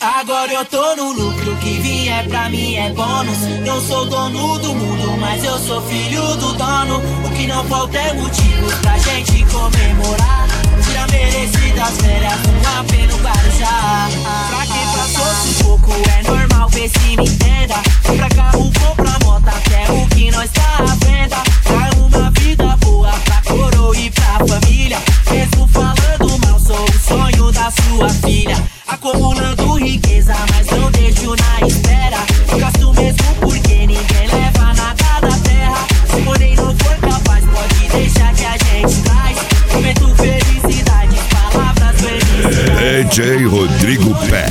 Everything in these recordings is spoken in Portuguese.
Agora eu tô no lucro, que vier pra mim é bônus. Não sou dono do mundo, mas eu sou filho do dono. O que não falta é motivos pra gente comemorar. Tira merecidas férias, um AP no Guarujá. Pra quem passou sufoco é normal, vê se me entenda. Compra carro, compra moto, até o que nós tá à venda. Dá uma vida boa pra coroa e pra família. Mesmo falando mal, sou o sonho da sua filha. Acumulando riqueza, mas não deixo na espera. Gasto mesmo porque ninguém leva nada da terra. Se porém não for capaz, pode deixar que a gente traz. Momento felicidade, palavras felizes. DJ Rodrigo Pé.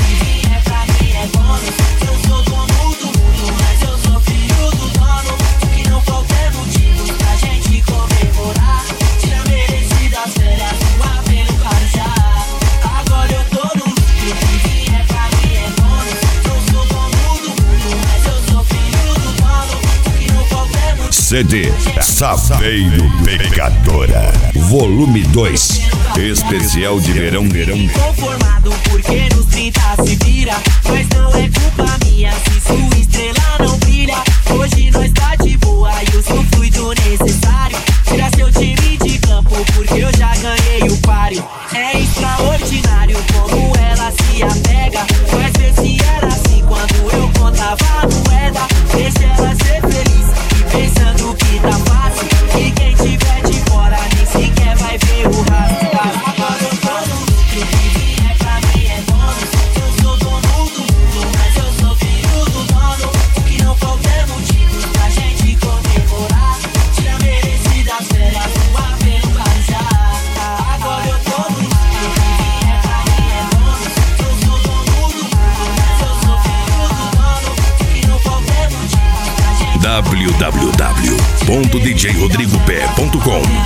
CD Saveiro Pecadora, volume 2, especial de verão. Conformado porque nos 30 se vira, mas não é culpa minha se sua estrela não brilha. Hoje nós tá de boa e usufrui do necessário. Tira seu time de campo porque eu já ganhei o páreo. É extraordinário como ela se apega. Mas vê se era assim quando eu contava a moeda. Deixa ela ser feliz e pensando que tá fácil. E quem tiver de fora nem sequer vai ver o rastro. Agora eu tô no lucro, que vier pra mim é bônus. Eu sou dono do mundo, mas eu sou filho do dono. O que não falta é motivos pra gente comemorar. Tira merecidas férias, um AP no Guarujá. Agora eu tô no lucro, que vier pra mim é bônus. Eu sou dono do mundo, mas eu sou filho do dono. O que não falta é motivos pra gente www.djrodrigopé.com